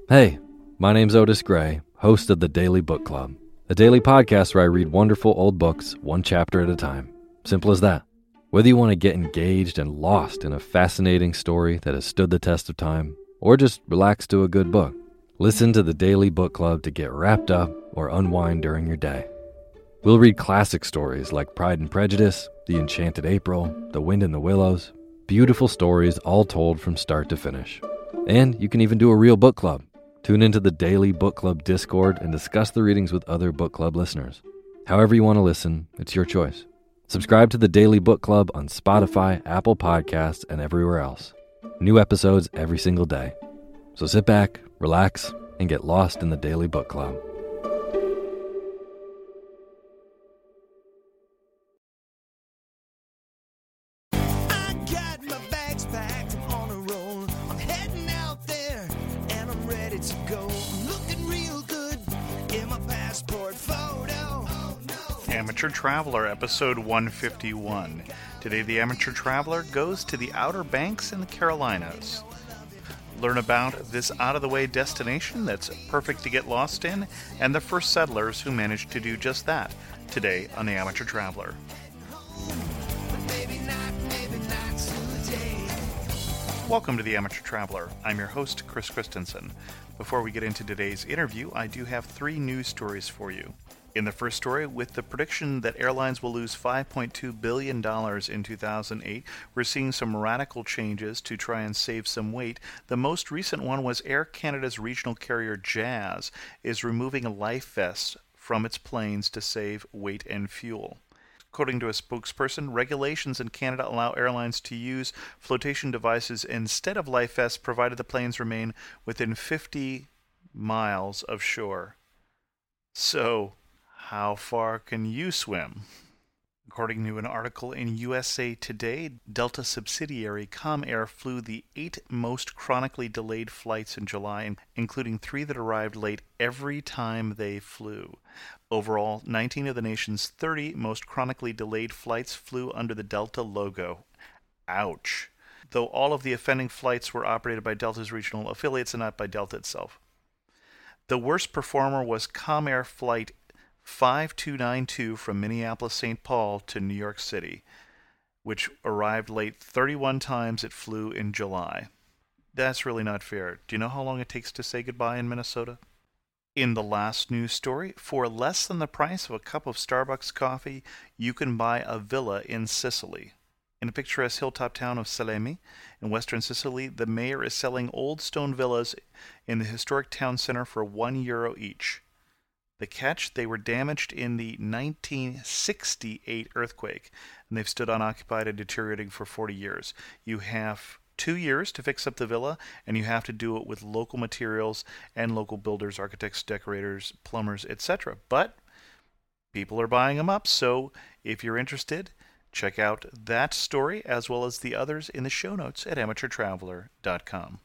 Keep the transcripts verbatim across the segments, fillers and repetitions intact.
Hey, my name's Otis Gray, host of the Daily Book Club, a daily podcast where I read wonderful old books one chapter at a time. Simple as that. Whether you want to get engaged and lost in a fascinating story that has stood the test of time, or just relax to a good book, listen to the Daily Book Club to get wrapped up or unwind during your day. We'll read classic stories like Pride and Prejudice, The Enchanted April, The Wind in the Willows, beautiful stories all told from start to finish. And you can even do a real book club. Tune into the Daily Book Club Discord and discuss the readings with other book club listeners. However you want to listen, it's your choice. Subscribe to the Daily Book Club on Spotify, Apple Podcasts, and everywhere else. New episodes every single day. So sit back, relax, and get lost in the Daily Book Club. Amateur Traveler, episode one fifty-one. Today, the Amateur Traveler goes to the Outer Banks in the Carolinas. Learn about this out-of-the-way destination that's perfect to get lost in, and the first settlers who managed to do just that, today on the Amateur Traveler. Welcome to the Amateur Traveler. I'm your host, Chris Christensen. Before we get into today's interview, I do have three news stories for you. In the first story, with the prediction that airlines will lose five point two billion dollars in two thousand eight, we're seeing some radical changes to try and save some weight. The most recent one was Air Canada's regional carrier Jazz is removing life vests from its planes to save weight and fuel. According to a spokesperson, regulations in Canada allow airlines to use flotation devices instead of life vests, provided the planes remain within fifty miles of shore. So, how far can you swim? According to an article in U S A Today, Delta subsidiary Comair flew the eight most chronically delayed flights in July, including three that arrived late every time they flew. Overall, nineteen of the nation's thirty most chronically delayed flights flew under the Delta logo. Ouch. Though all of the offending flights were operated by Delta's regional affiliates and not by Delta itself. The worst performer was Comair Flight five two nine two from Minneapolis-Saint Paul to New York City, which arrived late thirty-one times it flew in July. That's really not fair. Do you know how long it takes to say goodbye in Minnesota? In the last news story, for less than the price of a cup of Starbucks coffee, you can buy a villa in Sicily. In the picturesque hilltop town of Salemi, in western Sicily, the mayor is selling old stone villas in the historic town center for one euro each. The catch, they were damaged in the nineteen sixty-eight earthquake, and they've stood unoccupied and deteriorating for forty years. You have two years to fix up the villa, and you have to do it with local materials and local builders, architects, decorators, plumbers, et cetera. But people are buying them up, so if you're interested, check out that story as well as the others in the show notes at amateur traveler dot com.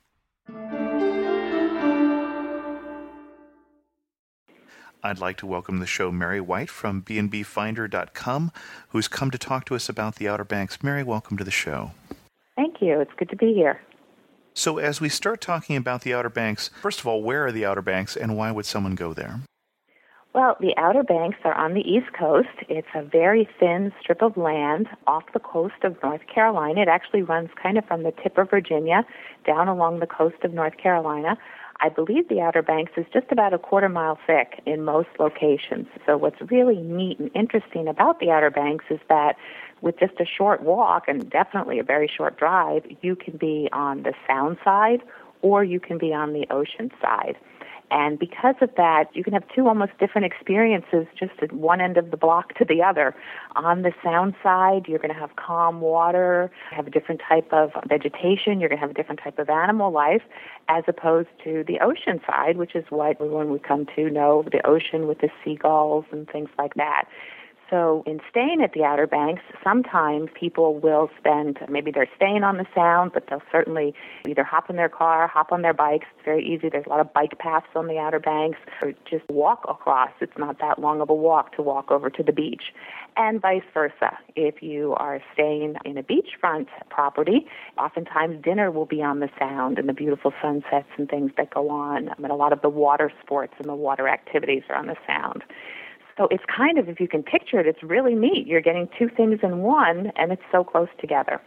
I'd like to welcome to the show Mary White from B and B Finder dot com, who's come to talk to us about the Outer Banks. Mary, welcome to the show. Thank you. It's good to be here. So as we start talking about the Outer Banks, first of all, where are the Outer Banks and why would someone go there? Well, the Outer Banks are on the East Coast. It's a very thin strip of land off the coast of North Carolina. It actually runs kind of from the tip of Virginia down along the coast of North Carolina. I believe the Outer Banks is just about a quarter mile thick in most locations. So what's really neat and interesting about the Outer Banks is that with just a short walk and definitely a very short drive, you can be on the sound side or you can be on the ocean side. And because of that, you can have two almost different experiences just at one end of the block to the other. On the sound side, you're going to have calm water, have a different type of vegetation, you're going to have a different type of animal life, as opposed to the ocean side, which is what everyone would come to know, the ocean with the seagulls and things like that. So in staying at the Outer Banks, sometimes people will spend, maybe they're staying on the Sound, but they'll certainly either hop in their car, hop on their bikes. It's very easy. There's a lot of bike paths on the Outer Banks, or just walk across. It's not that long of a walk to walk over to the beach. And vice versa. If you are staying in a beachfront property, oftentimes dinner will be on the Sound and the beautiful sunsets and things that go on. I mean, a lot of the water sports and the water activities are on the Sound. So it's kind of, if you can picture it, it's really neat. You're getting two things in one, and it's so close together.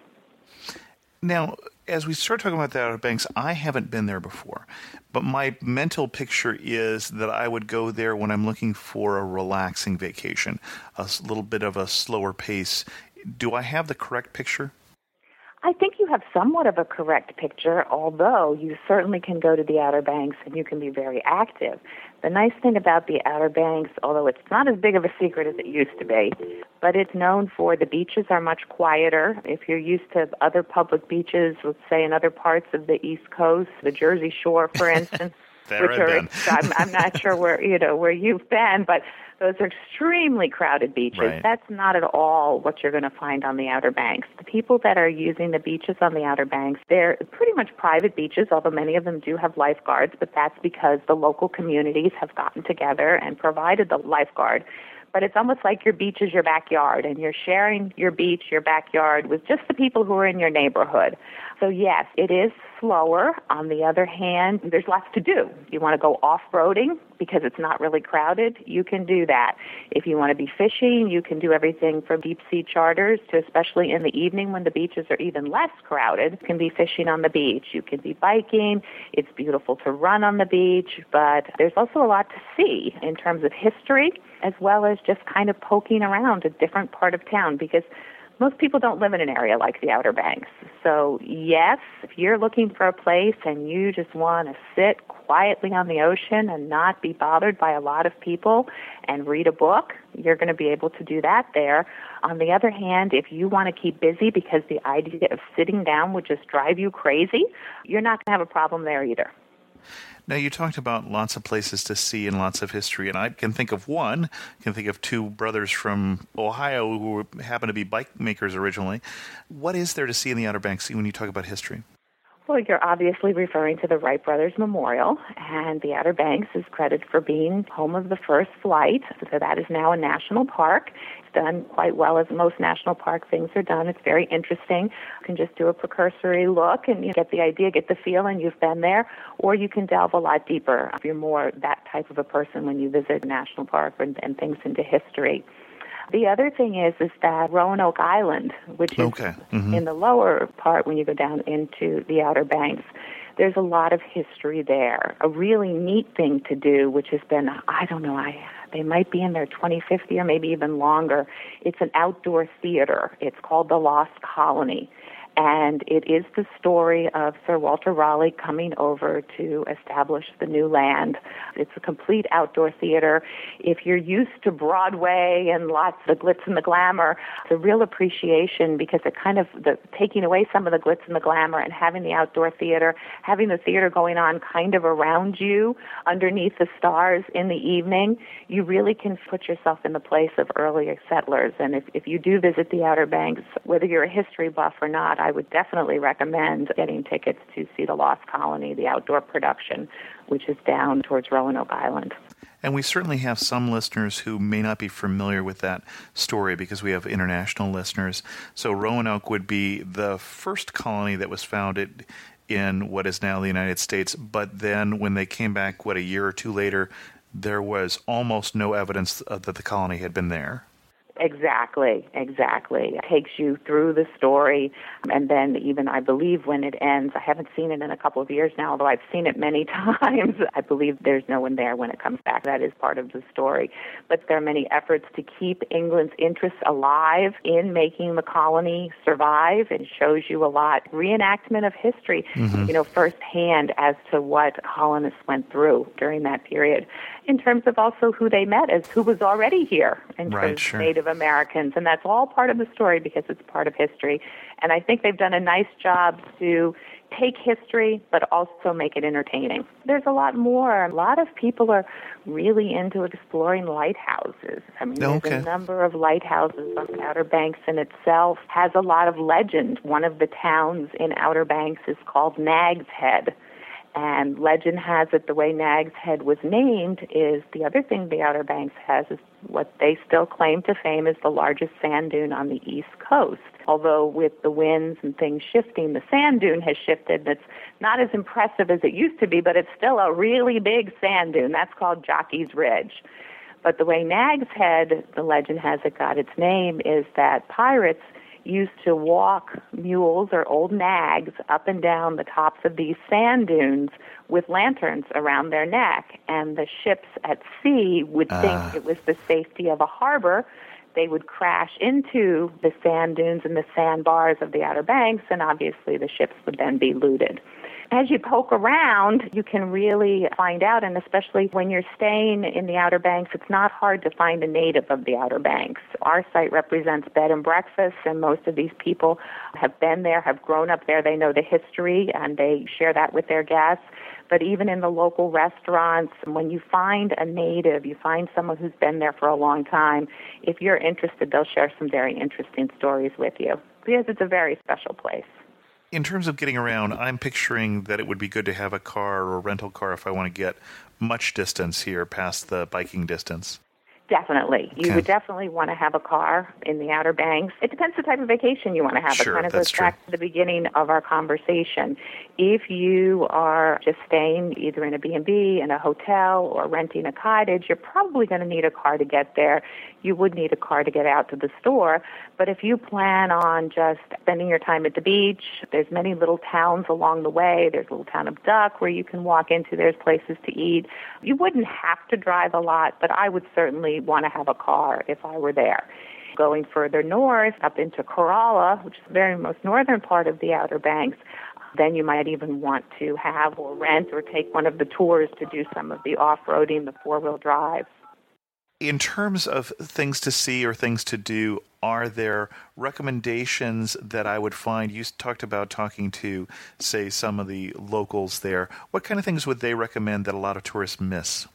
Now, as we start talking about the Outer Banks, I haven't been there before, but my mental picture is that I would go there when I'm looking for a relaxing vacation, a little bit of a slower pace. Do I have the correct picture? I think you have somewhat of a correct picture, although you certainly can go to the Outer Banks and you can be very active. The nice thing about the Outer Banks, although it's not as big of a secret as it used to be, but it's known for the beaches are much quieter. If you're used to other public beaches, let's say in other parts of the East Coast, the Jersey Shore, for instance, which are, I'm, I'm not sure where, you know, where you've been, but those are extremely crowded beaches. Right. That's not at all what you're going to find on the Outer Banks. The people that are using the beaches on the Outer Banks, they're pretty much private beaches, although many of them do have lifeguards, but that's because the local communities have gotten together and provided the lifeguard. But it's almost like your beach is your backyard, and you're sharing your beach, your backyard, with just the people who are in your neighborhood. So yes, it is slower. On the other hand, there's lots to do. You want to go off-roading because it's not really crowded, you can do that. If you want to be fishing, you can do everything from deep-sea charters to, especially in the evening when the beaches are even less crowded, you can be fishing on the beach. You can be biking. It's beautiful to run on the beach, but there's also a lot to see in terms of history, as well as just kind of poking around a different part of town, because most people don't live in an area like the Outer Banks. So yes, if you're looking for a place and you just want to sit quietly on the ocean and not be bothered by a lot of people and read a book, you're going to be able to do that there. On the other hand, if you want to keep busy because the idea of sitting down would just drive you crazy, you're not going to have a problem there either. Now, you talked about lots of places to see and lots of history, and I can think of one, I can think of two brothers from Ohio who happen to be bike makers originally. What is there to see in the Outer Banks when you talk about history? Well, you're obviously referring to the Wright Brothers Memorial, and the Outer Banks is credited for being home of the first flight, so that is now a national park. It's done quite well, as most national park things are done. It's very interesting. You can just do a precursory look and you get the idea, get the feeling you've been there, or you can delve a lot deeper if you're more that type of a person when you visit a national park and, and things into history. The other thing is is that Roanoke Island, which is okay. mm-hmm. in the lower part when you go down into the Outer Banks, there's a lot of history there. A really neat thing to do, which has been, I don't know, I they might be in their twenty-fifth year, maybe even longer. It's an outdoor theater. It's called The Lost Colony. And it is the story of Sir Walter Raleigh coming over to establish the new land. It's a complete outdoor theater. If you're used to Broadway and lots of the glitz and the glamour, it's a real appreciation because it kind of, the, taking away some of the glitz and the glamour and having the outdoor theater, having the theater going on kind of around you underneath the stars in the evening, you really can put yourself in the place of earlier settlers. And if, if you do visit the Outer Banks, whether you're a history buff or not, I would definitely recommend getting tickets to see the Lost Colony, the outdoor production, which is down towards Roanoke Island. And we certainly have some listeners who may not be familiar with that story because we have international listeners. So Roanoke would be the first colony that was founded in what is now the United States, but then when they came back, what, a year or two later, there was almost no evidence that the colony had been there. Exactly, exactly. It takes you through the story, and then even, I believe, when it ends, I haven't seen it in a couple of years now, although I've seen it many times, I believe there's no one there when it comes back. That is part of the story. But there are many efforts to keep England's interests alive in making the colony survive. It shows you a lot. Reenactment of history, mm-hmm. you know, firsthand as to what colonists went through during that period, in terms of also who they met as who was already here in terms right, of sure. Native Americans, and that's all part of the story because it's part of history. And I think they've done a nice job to take history, but also make it entertaining. There's a lot more. A lot of people are really into exploring lighthouses. I mean, okay. there's a number of lighthouses on the Outer Banks in itself. Has a lot of legend. One of the towns in Outer Banks is called Nag's Head. And legend has it the way Nag's Head was named is the other thing the Outer Banks has is what they still claim to fame is the largest sand dune on the East Coast. Although with the winds and things shifting, the sand dune has shifted. It's not as impressive as it used to be, but it's still a really big sand dune. That's called Jockey's Ridge. But the way Nag's Head, the legend has it, got its name is that pirates used to walk mules or old nags up and down the tops of these sand dunes with lanterns around their neck. And the ships at sea would think uh. it was the safety of a harbor. They would crash into the sand dunes and the sandbars of the Outer Banks, and obviously the ships would then be looted. As you poke around, you can really find out, and especially when you're staying in the Outer Banks, it's not hard to find a native of the Outer Banks. Our site represents bed and breakfast, and most of these people have been there, have grown up there. They know the history, and they share that with their guests. But even in the local restaurants, when you find a native, you find someone who's been there for a long time, if you're interested, they'll share some very interesting stories with you, because it's a very special place. In terms of getting around, I'm picturing that it would be good to have a car or a rental car if I want to get much distance here past the biking distance. Definitely. You okay. would definitely want to have a car in the Outer Banks. It depends the type of vacation you want to have. Sure, it kind of that's goes back true. to the beginning of our conversation. If you are just staying either in a B and B, in a hotel, or renting a cottage, you're probably going to need a car to get there. You would need a car to get out to the store. But if you plan on just spending your time at the beach, there's many little towns along the way. There's a little town of Duck where you can walk into. There's places to eat. You wouldn't have to drive a lot, but I would certainly want to have a car if I were there. Going further north, up into Corolla, which is the very most northern part of the Outer Banks, then you might even want to have or rent or take one of the tours to do some of the off-roading, the four-wheel drives. In terms of things to see or things to do, are there recommendations that I would find? You talked about talking to, say, some of the locals there. What kind of things would they recommend that a lot of tourists miss?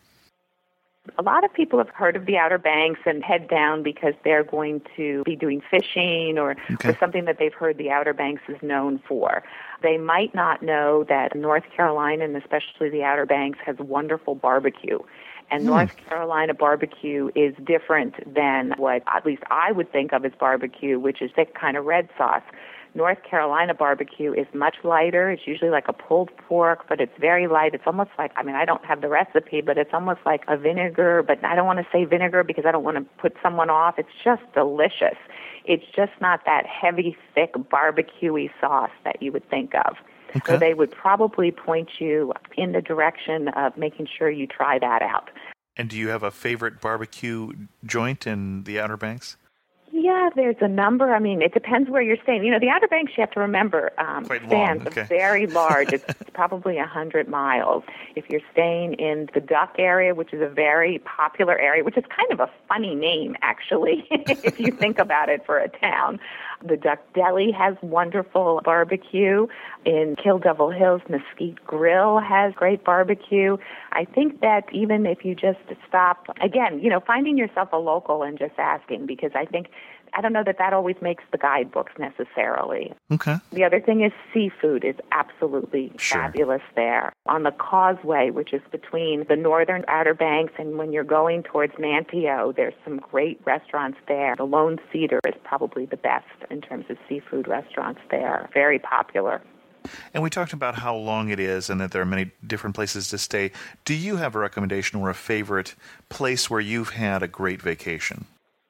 A lot of people have heard of the Outer Banks and head down because they're going to be doing fishing or, okay. or something that they've heard the Outer Banks is known for. They might not know that North Carolina, and especially the Outer Banks, has wonderful barbecue. And hmm. North Carolina barbecue is different than what at least I would think of as barbecue, which is thick kind of red sauce. North Carolina barbecue is much lighter. It's usually like a pulled pork, but it's very light. It's almost like, I mean, I don't have the recipe, but it's almost like a vinegar, but I don't want to say vinegar because I don't want to put someone off. It's just delicious. It's just not that heavy, thick, barbecue-y sauce that you would think of. Okay. So they would probably point you in the direction of making sure you try that out. And do you have a favorite barbecue joint in the Outer Banks? Yeah, there's a number. I mean, it depends where you're staying. You know, the Outer Banks, you have to remember, um, Quite spans long. Okay. very large. It's probably one hundred miles. If you're staying in the Duck area, which is a very popular area, which is kind of a funny name, actually, if you think about it for a town. The Duck Deli has wonderful barbecue. In Kill Devil Hills, Mesquite Grill has great barbecue. I think that even if you just stop, again, you know, finding yourself a local and just asking, because I think, I don't know that that always makes the guidebooks necessarily. Okay. The other thing is seafood is absolutely Sure. fabulous there. On the Causeway, which is between the northern Outer Banks and when you're going towards Manteo, there's some great restaurants there. The Lone Cedar is probably the best in terms of seafood restaurants there. Very popular. And we talked about how long it is and that there are many different places to stay. Do you have a recommendation or a favorite place where you've had a great vacation?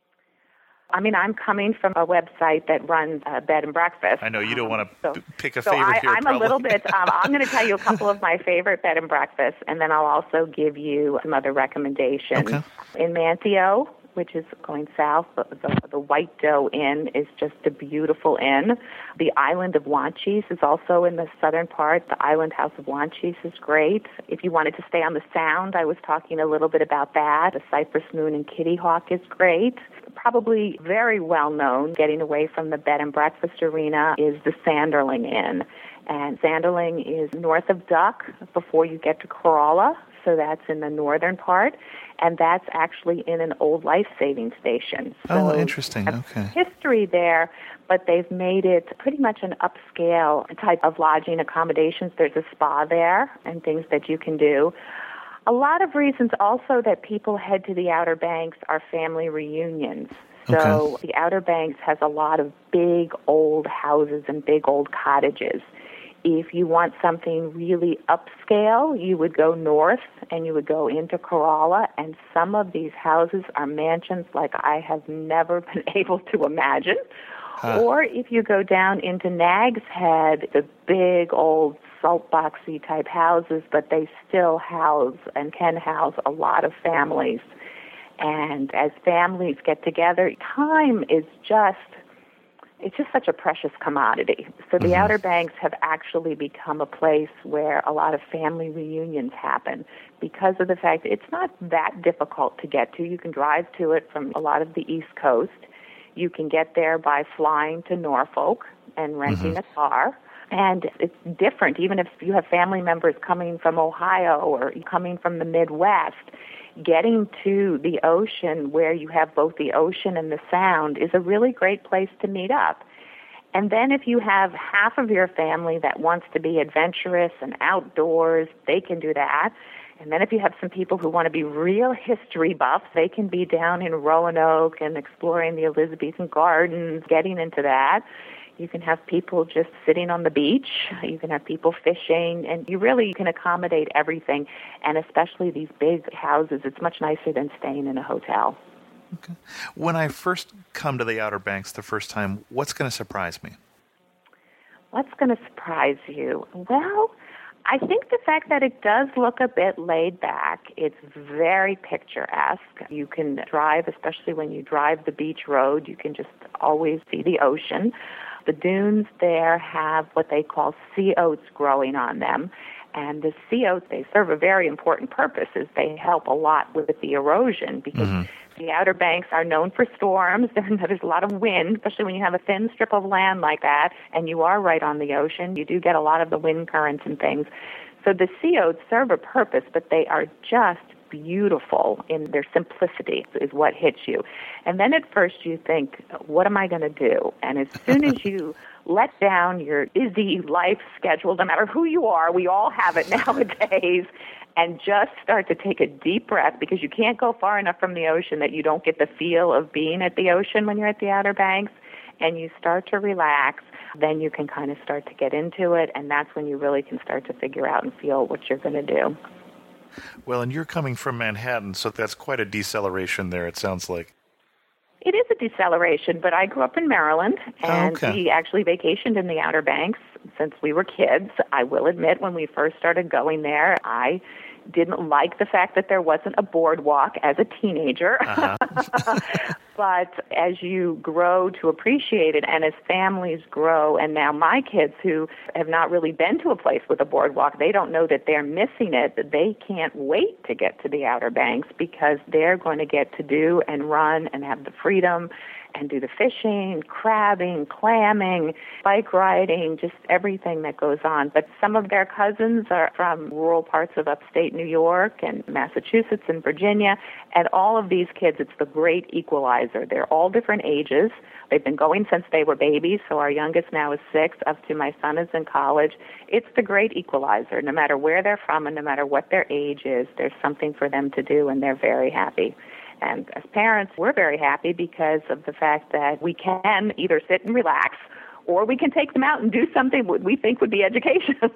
I mean, I'm coming from a website that runs a bed and breakfast. I know you don't um, want to so, pick a so favorite I, here. I'm probably. a little bit, um, I'm going to tell you a couple of my favorite bed and breakfasts, and then I'll also give you some other recommendations. Okay. In Manteo, which is going south, the, the, the White Doe Inn is just a beautiful inn. The island of Wanchese is also in the southern part. The Island House of Wanchese is great. If you wanted to stay on the Sound, I was talking a little bit about that. The Cypress Moon and Kitty Hawk is great. Probably very well known, getting away from the bed and breakfast arena, is the Sanderling Inn. And Sanderling is north of Duck before you get to Corolla, so that's in the northern part. And that's actually in an old life-saving station. So oh, interesting. Okay. History there, but they've made it pretty much an upscale type of lodging accommodations. There's a spa there and things that you can do. A lot of reasons also that people head to the Outer Banks are family reunions. So okay. The Outer Banks has a lot of big old houses and big old cottages. If you want something really upscale, you would go north and you would go into Corolla, and some of these houses are mansions like I have never been able to imagine. Huh. Or if you go down into Nag's Head, the big old saltboxy type houses, but they still house and can house a lot of families. And as families get together, time is just It's just such a precious commodity. So the mm-hmm. Outer Banks have actually become a place where a lot of family reunions happen because of the fact that it's not that difficult to get to. You can drive to it from a lot of the East Coast. You can get there by flying to Norfolk and renting mm-hmm. a car. And it's different, even if you have family members coming from Ohio or coming from the Midwest. Getting to the ocean where you have both the ocean and the sound is a really great place to meet up. And then if you have half of your family that wants to be adventurous and outdoors, they can do that. And then if you have some people who want to be real history buffs, they can be down in Roanoke and exploring the Elizabethan gardens, getting into that. You can have people just sitting on the beach. You can have people fishing, and you really can accommodate everything, and especially these big houses. It's much nicer than staying in a hotel. Okay. When I first come to the Outer Banks the first time, what's going to surprise me? What's going to surprise you? Well, I think the fact that it does look a bit laid back. It's very picturesque. You can drive, especially when you drive the beach road, you can just always see the ocean. The dunes there have what they call sea oats growing on them. And the sea oats, they serve a very important purpose, is they help a lot with the erosion because mm-hmm. the Outer Banks are known for storms. There's a lot of wind, especially when you have a thin strip of land like that, and you are right on the ocean. You do get a lot of the wind currents and things. So the sea oats serve a purpose, but they are just beautiful in their simplicity is what hits you. And then at first you think, what am I going to do? And as soon as you let down your busy life schedule, no matter who you are, we all have it nowadays, and just start to take a deep breath because you can't go far enough from the ocean that you don't get the feel of being at the ocean when you're at the Outer Banks, and you start to relax, then you can kind of start to get into it, and that's when you really can start to figure out and feel what you're going to do. Well, and you're coming from Manhattan, so that's quite a deceleration there, it sounds like. It is a deceleration, but I grew up in Maryland, and oh, okay. we actually vacationed in the Outer Banks since we were kids. I will admit, when we first started going there, I didn't like the fact that there wasn't a boardwalk as a teenager. Uh-huh. But as you grow to appreciate it, and as families grow, and now my kids who have not really been to a place with a boardwalk, they don't know that they're missing it, that they can't wait to get to the Outer Banks because they're going to get to do and run and have the freedom and do the fishing, crabbing, clamming, bike riding, just everything that goes on. But some of their cousins are from rural parts of upstate New York and Massachusetts and Virginia, and all of these kids, it's the great equalizer. They're all different ages. They've been going since they were babies, so our youngest now is six, up to my son is in college. It's the great equalizer. No matter where they're from and no matter what their age is, there's something for them to do, and they're very happy. And as parents, we're very happy because of the fact that we can either sit and relax or we can take them out and do something we think would be educational.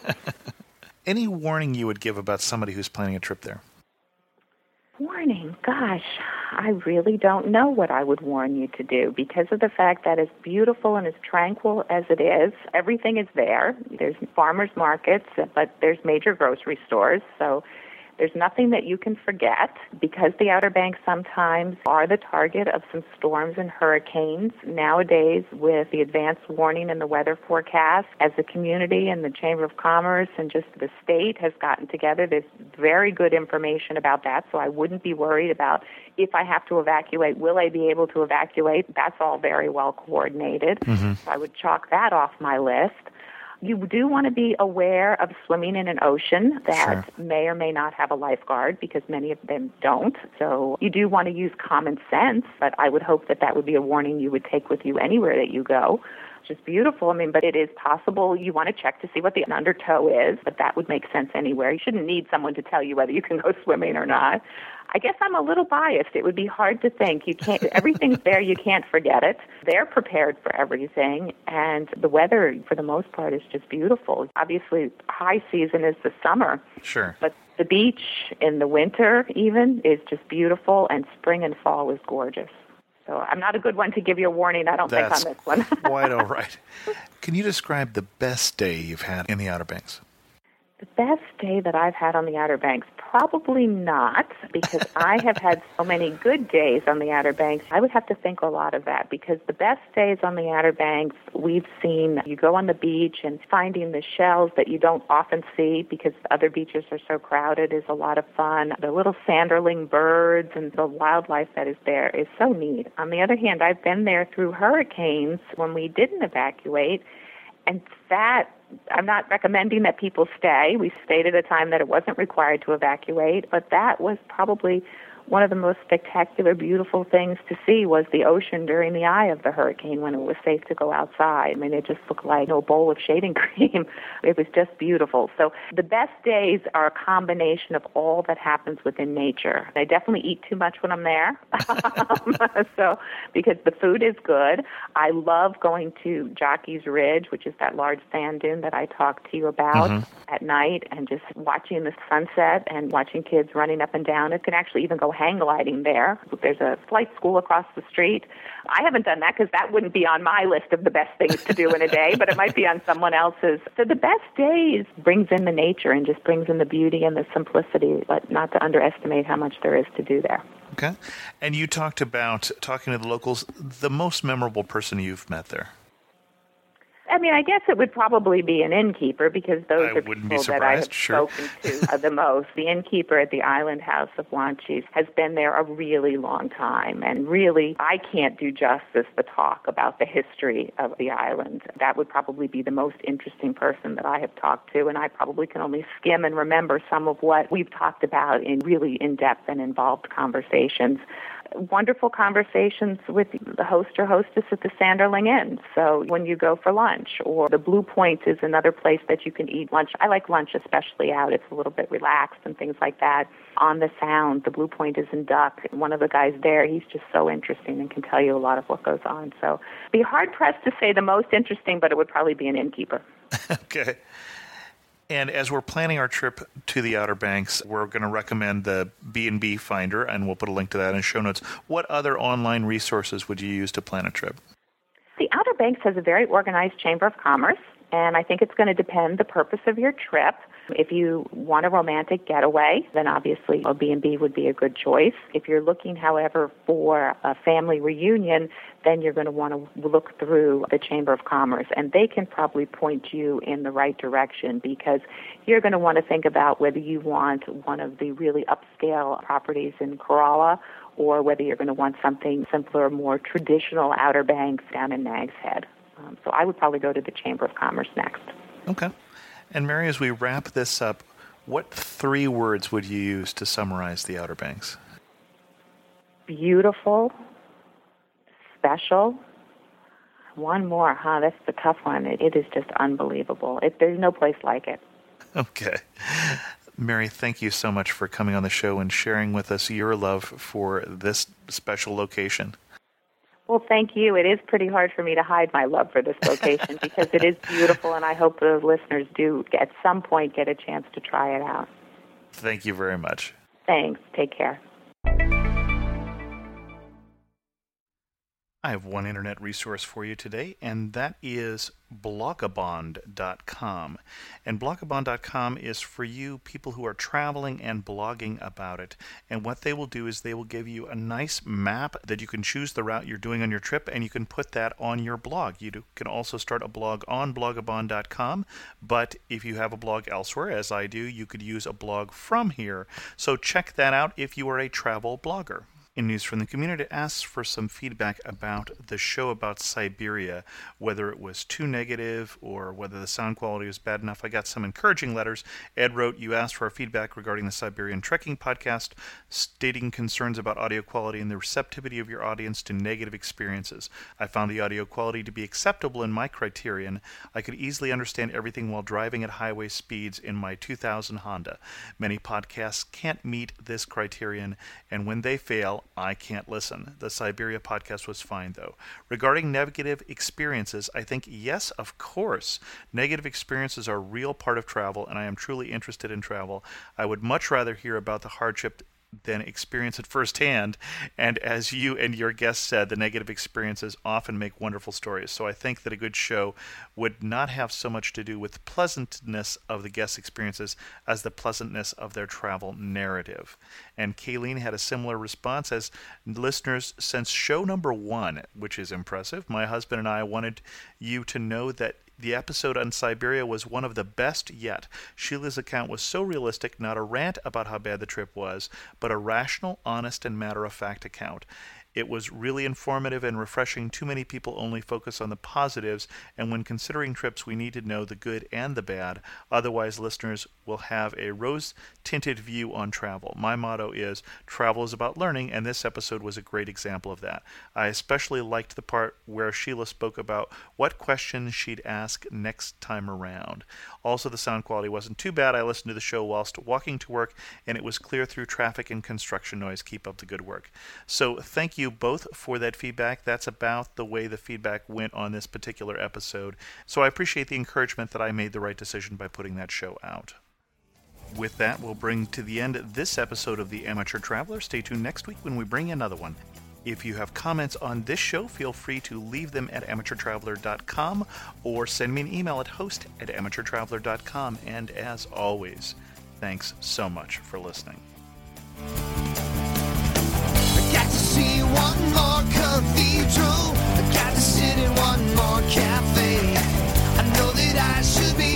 Any warning you would give about somebody who's planning a trip there? Warning? Gosh, I really don't know what I would warn you to do because of the fact that as beautiful and as tranquil as it is, everything is there. There's farmers markets, but there's major grocery stores, so there's nothing that you can forget because the Outer Banks sometimes are the target of some storms and hurricanes. Nowadays, with the advanced warning and the weather forecast, as the community and the Chamber of Commerce and just the state has gotten together, there's very good information about that, so I wouldn't be worried about if I have to evacuate, will I be able to evacuate? That's all very well coordinated. Mm-hmm. So I would chalk that off my list. You do want to be aware of swimming in an ocean that Sure. may or may not have a lifeguard, because many of them don't. So you do want to use common sense, but I would hope that that would be a warning you would take with you anywhere that you go. Which is beautiful. I mean, but it is possible you want to check to see what the undertow is, but that would make sense anywhere. You shouldn't need someone to tell you whether you can go swimming or not. I guess I'm a little biased. It would be hard to think. You can't. Everything's there. You can't forget it. They're prepared for everything, and the weather, for the most part, is just beautiful. Obviously, high season is the summer. Sure. But the beach in the winter, even, is just beautiful, and spring and fall is gorgeous. So I'm not a good one to give you a warning, I don't That's think, on this one. quite all right. Can you describe the best day you've had in the Outer Banks? The best day that I've had on the Outer Banks, probably not, because I have had so many good days on the Outer Banks. I would have to think a lot of that, because the best days on the Outer Banks, we've seen, you go on the beach and finding the shells that you don't often see because other beaches are so crowded is a lot of fun. The little sanderling birds and the wildlife that is there is so neat. On the other hand, I've been there through hurricanes when we didn't evacuate, and that, I'm not recommending that people stay. We stayed at a time that it wasn't required to evacuate, but that was probably one of the most spectacular, beautiful things to see was the ocean during the eye of the hurricane when it was safe to go outside. I mean, it just looked like a bowl of shaving cream. It was just beautiful. So the best days are a combination of all that happens within nature. I definitely eat too much when I'm there, so because the food is good. I love going to Jockey's Ridge, which is that large sand dune that I talked to you about mm-hmm. at night, and just watching the sunset and watching kids running up and down. It can actually even go hang gliding there. There's a flight school across the street. I haven't done that because that wouldn't be on my list of the best things to do in a day, but it might be on someone else's. So the best days brings in the nature and just brings in the beauty and the simplicity, but not to underestimate how much there is to do there. Okay. And you talked about talking to the locals, the most memorable person you've met there. I mean, I guess it would probably be an innkeeper because those I are wouldn't people be that I have sure. spoken to uh, the most. The innkeeper at the Island House of Wanchese has been there a really long time, and really, I can't do justice to talk about the history of the island. That would probably be the most interesting person that I have talked to, and I probably can only skim and remember some of what we've talked about in really in-depth and involved conversations. Wonderful conversations with the host or hostess at the Sanderling Inn. So when you go for lunch, or the Blue Point is another place that you can eat lunch. I like lunch especially out. It's a little bit relaxed and things like that. On the Sound, the Blue Point is in Duck. One of the guys there, he's just so interesting and can tell you a lot of what goes on. So be hard-pressed to say the most interesting, but it would probably be an innkeeper. Okay. And as we're planning our trip to the Outer Banks, we're going to recommend the B and B Finder, and we'll put a link to that in show notes. What other online resources would you use to plan a trip? The Outer Banks has a very organized Chamber of Commerce, and I think it's going to depend the purpose of your trip. If you want a romantic getaway, then obviously a B and B would be a good choice. If you're looking, however, for a family reunion, then you're going to want to look through the Chamber of Commerce, and they can probably point you in the right direction because you're going to want to think about whether you want one of the really upscale properties in Corolla or whether you're going to want something simpler, more traditional Outer Banks down in Nag's Head. Um, so I would probably go to the Chamber of Commerce next. Okay. And Mary, as we wrap this up, what three words would you use to summarize the Outer Banks? Beautiful, special. One more, huh? That's the tough one. It, it is just unbelievable. It, there's no place like it. Okay. Mary, thank you so much for coming on the show and sharing with us your love for this special location. Well, thank you. It is pretty hard for me to hide my love for this location because it is beautiful, and I hope the listeners do, at some point, get a chance to try it out. Thank you very much. Thanks. Take care. I have one internet resource for you today, and that is blogabond dot com. And blogabond dot com is for you people who are traveling and blogging about it. And what they will do is they will give you a nice map that you can choose the route you're doing on your trip, and you can put that on your blog. You do, can also start a blog on blogabond dot com, but if you have a blog elsewhere, as I do, you could use a blog from here. So check that out if you are a travel blogger. In News from the Community, it asks for some feedback about the show about Siberia, whether it was too negative or whether the sound quality was bad enough. I got some encouraging letters. Ed wrote, you asked for our feedback regarding the Siberian Trekking podcast, stating concerns about audio quality and the receptivity of your audience to negative experiences. I found the audio quality to be acceptable in my criterion. I could easily understand everything while driving at highway speeds in my two thousand Honda. Many podcasts can't meet this criterion, and when they fail, I can't listen. The Siberia podcast was fine, though. Regarding negative experiences, I think, yes, of course. Negative experiences are a real part of travel, and I am truly interested in travel. I would much rather hear about the hardship than experience it firsthand. And as you and your guest said, the negative experiences often make wonderful stories. So I think that a good show would not have so much to do with the pleasantness of the guest experiences as the pleasantness of their travel narrative. And Kayleen had a similar response as listeners, since show number one, which is impressive, my husband and I wanted you to know that the episode on Siberia was one of the best yet. Sheila's account was so realistic, not a rant about how bad the trip was, but a rational, honest, and matter-of-fact account. It was really informative and refreshing. Too many people only focus on the positives, and when considering trips, we need to know the good and the bad. Otherwise, listeners will have a rose-tinted view on travel. My motto is, travel is about learning, and this episode was a great example of that. I especially liked the part where Sheila spoke about what questions she'd ask next time around. Also, the sound quality wasn't too bad. I listened to the show whilst walking to work, and it was clear through traffic and construction noise. Keep up the good work. So thank you both for that feedback. That's about the way the feedback went on this particular episode. So I appreciate the encouragement that I made the right decision by putting that show out. With that, we'll bring to the end this episode of The Amateur Traveler. Stay tuned next week when we bring another one. If you have comments on this show, feel free to leave them at amateur traveler dot com or send me an email at host at amateur traveler dot com. And as always, thanks so much for listening. I got to see one more cathedral. I got to sit in one more cafe. I know that I should be